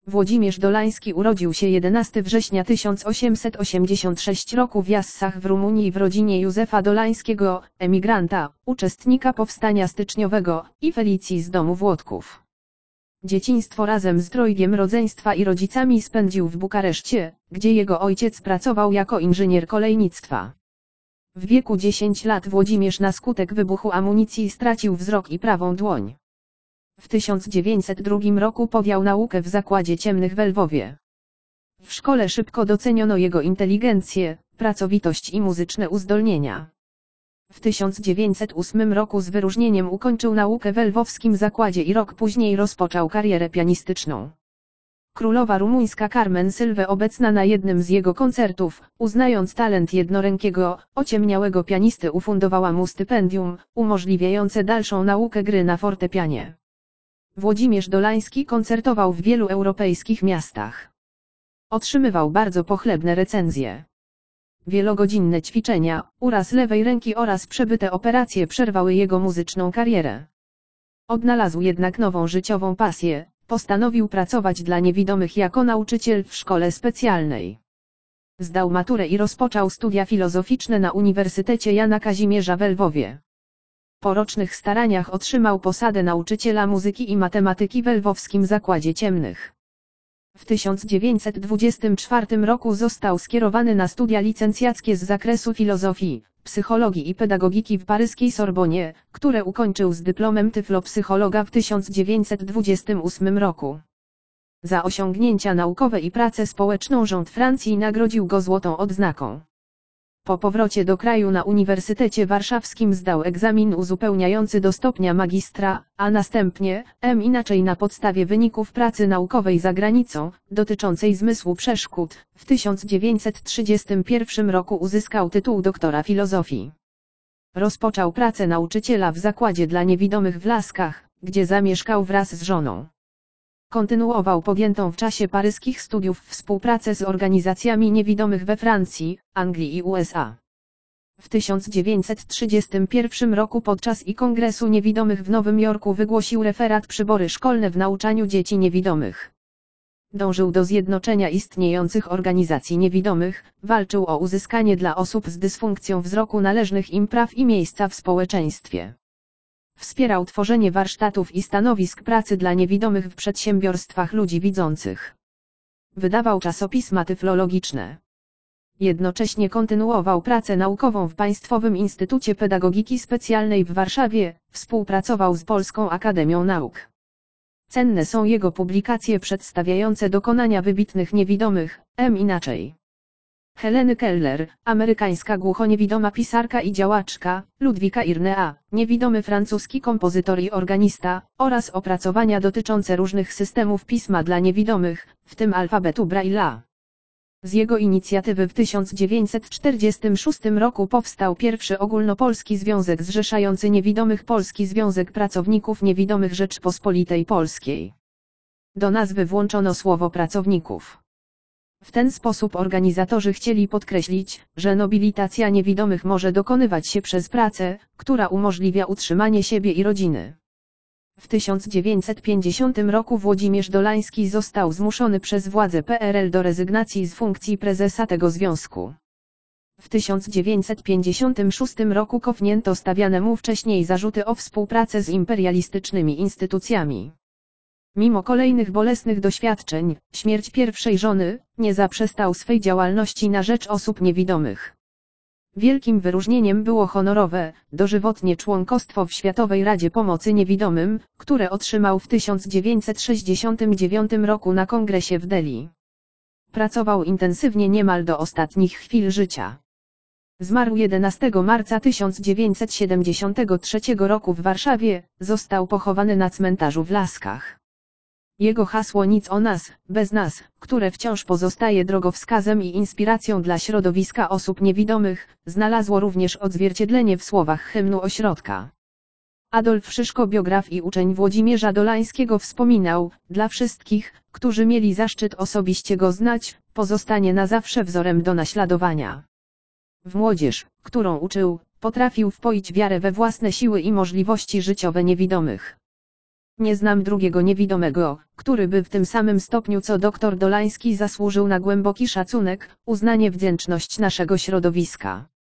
Włodzimierz Dolański urodził się 11 września 1886 roku w Jassach w Rumunii w rodzinie Józefa Dolańskiego, emigranta, uczestnika powstania styczniowego, i Felicji z domu Włodków. Dzieciństwo razem z trojgiem rodzeństwa i rodzicami spędził w Bukareszcie, gdzie jego ojciec pracował jako inżynier kolejnictwa. W wieku 10 lat Włodzimierz na skutek wybuchu amunicji stracił wzrok i prawą dłoń. W 1902 roku podjął naukę w Zakładzie Ciemnych w Lwowie. W szkole szybko doceniono jego inteligencję, pracowitość i muzyczne uzdolnienia. W 1908 roku z wyróżnieniem ukończył naukę w lwowskim zakładzie i rok później rozpoczął karierę pianistyczną. Królowa rumuńska Carmen Sylwe, obecna na jednym z jego koncertów, uznając talent jednorękiego, ociemniałego pianisty, ufundowała mu stypendium, umożliwiające dalszą naukę gry na fortepianie. Włodzimierz Dolański koncertował w wielu europejskich miastach. Otrzymywał bardzo pochlebne recenzje. Wielogodzinne ćwiczenia, uraz lewej ręki oraz przebyte operacje przerwały jego muzyczną karierę. Odnalazł jednak nową życiową pasję, postanowił pracować dla niewidomych jako nauczyciel w szkole specjalnej. Zdał maturę i rozpoczął studia filozoficzne na Uniwersytecie Jana Kazimierza w Lwowie. Po rocznych staraniach otrzymał posadę nauczyciela muzyki i matematyki w Lwowskim Zakładzie Ciemnych. W 1924 roku został skierowany na studia licencjackie z zakresu filozofii, psychologii i pedagogiki w paryskiej Sorbonie, które ukończył z dyplomem tyflopsychologa w 1928 roku. Za osiągnięcia naukowe i pracę społeczną rząd Francji nagrodził go złotą odznaką. Po powrocie do kraju na Uniwersytecie Warszawskim zdał egzamin uzupełniający do stopnia magistra, a następnie, inaczej na podstawie wyników pracy naukowej za granicą, dotyczącej zmysłu przeszkód, w 1931 roku uzyskał tytuł doktora filozofii. Rozpoczął pracę nauczyciela w zakładzie dla niewidomych w Laskach, gdzie zamieszkał wraz z żoną. Kontynuował podjętą w czasie paryskich studiów współpracę z organizacjami niewidomych we Francji, Anglii i USA. W 1931 roku podczas Kongresu Niewidomych w Nowym Jorku wygłosił referat Przybory szkolne w nauczaniu dzieci niewidomych. Dążył do zjednoczenia istniejących organizacji niewidomych, walczył o uzyskanie dla osób z dysfunkcją wzroku należnych im praw i miejsca w społeczeństwie. Wspierał tworzenie warsztatów i stanowisk pracy dla niewidomych w przedsiębiorstwach ludzi widzących. Wydawał czasopisma tyflologiczne. Jednocześnie kontynuował pracę naukową w Państwowym Instytucie Pedagogiki Specjalnej w Warszawie, współpracował z Polską Akademią Nauk. Cenne są jego publikacje przedstawiające dokonania wybitnych niewidomych, inaczej. Heleny Keller, amerykańska głuchoniewidoma pisarka i działaczka, Ludwika Irnea, niewidomy francuski kompozytor i organista, oraz opracowania dotyczące różnych systemów pisma dla niewidomych, w tym alfabetu Braille'a. Z jego inicjatywy w 1946 roku powstał pierwszy ogólnopolski związek zrzeszający niewidomych, Polski Związek Pracowników Niewidomych Rzeczpospolitej Polskiej. Do nazwy włączono słowo pracowników. W ten sposób organizatorzy chcieli podkreślić, że nobilitacja niewidomych może dokonywać się przez pracę, która umożliwia utrzymanie siebie i rodziny. W 1950 roku Włodzimierz Dolański został zmuszony przez władze PRL do rezygnacji z funkcji prezesa tego związku. W 1956 roku cofnięto stawiane mu wcześniej zarzuty o współpracę z imperialistycznymi instytucjami. Mimo kolejnych bolesnych doświadczeń, śmierć pierwszej żony, nie zaprzestał swej działalności na rzecz osób niewidomych. Wielkim wyróżnieniem było honorowe, dożywotnie członkostwo w Światowej Radzie Pomocy Niewidomym, które otrzymał w 1969 roku na kongresie w Delhi. Pracował intensywnie niemal do ostatnich chwil życia. Zmarł 11 marca 1973 roku w Warszawie, został pochowany na cmentarzu w Laskach. Jego hasło "Nic o nas, bez nas", które wciąż pozostaje drogowskazem i inspiracją dla środowiska osób niewidomych, znalazło również odzwierciedlenie w słowach hymnu ośrodka. Adolf Szyszko, biograf i uczeń Włodzimierza Dolańskiego, wspominał: dla wszystkich, którzy mieli zaszczyt osobiście go znać, pozostanie na zawsze wzorem do naśladowania. W młodzież, którą uczył, potrafił wpoić wiarę we własne siły i możliwości życiowe niewidomych. Nie znam drugiego niewidomego, który by w tym samym stopniu co dr Dolański zasłużył na głęboki szacunek, uznanie, wdzięczność naszego środowiska.